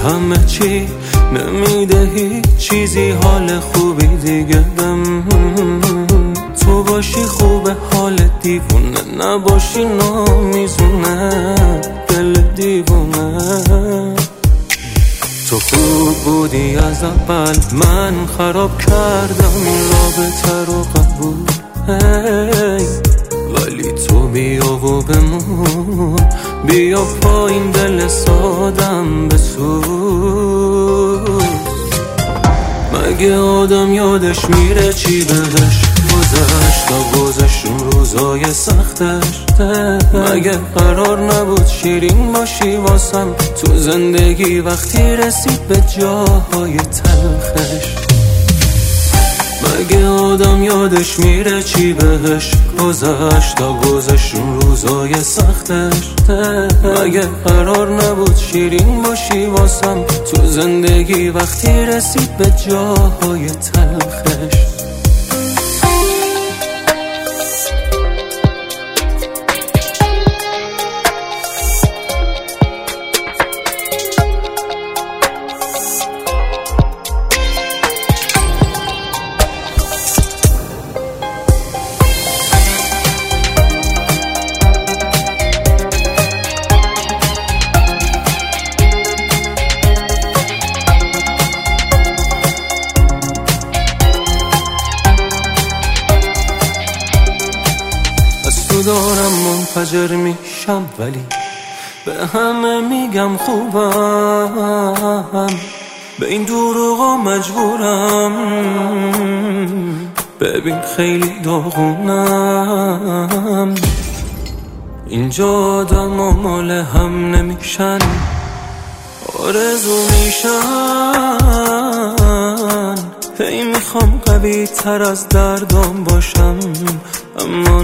همه چی نمیده هیچ چیزی حال خوبی دیگه بم تو باشی خوبه حال دیوونه نباشی نامیزونه دل دیوونه تو خوب بودی از اول من خراب کردم این رابطه رو قبول ولی تو بیا و بمون بیا پایین دل سادم بسوز مگه آدم یادش میره چی بهش گذشت تا گذشت اون روزای سختش مگه قرار نبود شیرین باشی واسم تو زندگی وقتی رسید به جاهای تلخش مگه آدم یادش میره چی بهش گذشت تا گذشت اون روزای سختش مگه قرار نبود شیرین باشی واسم تو زندگی وقتی رسید به جاهای تلخش دارم منفجر میشم ولی به همه میگم خوبم به این دروغا مجبورم ببین خیلی داغونم اینجا آدم و مال هم نمیشن آرزو میشن هی میخوام قوی تر از دردام باشم اما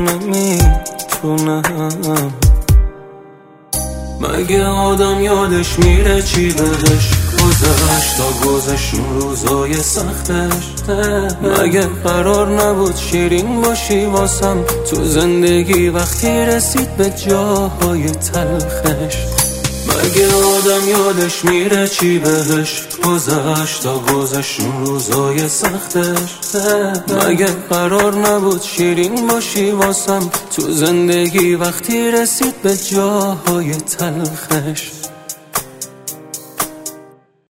نمیتونم مگه آدم یادش میره چی بهش گذشت تا گذشت اون روزای سختش مگه قرار نبود شیرین باشی واسم تو زندگی وقتی رسید به جاهای تلخش مگه آدم یادش میره چی بهش گذشت تا گذشت اون روزای سختش مگه قرار نبود شیرین باشی واسم تو زندگی وقتی رسید به جاهای تلخش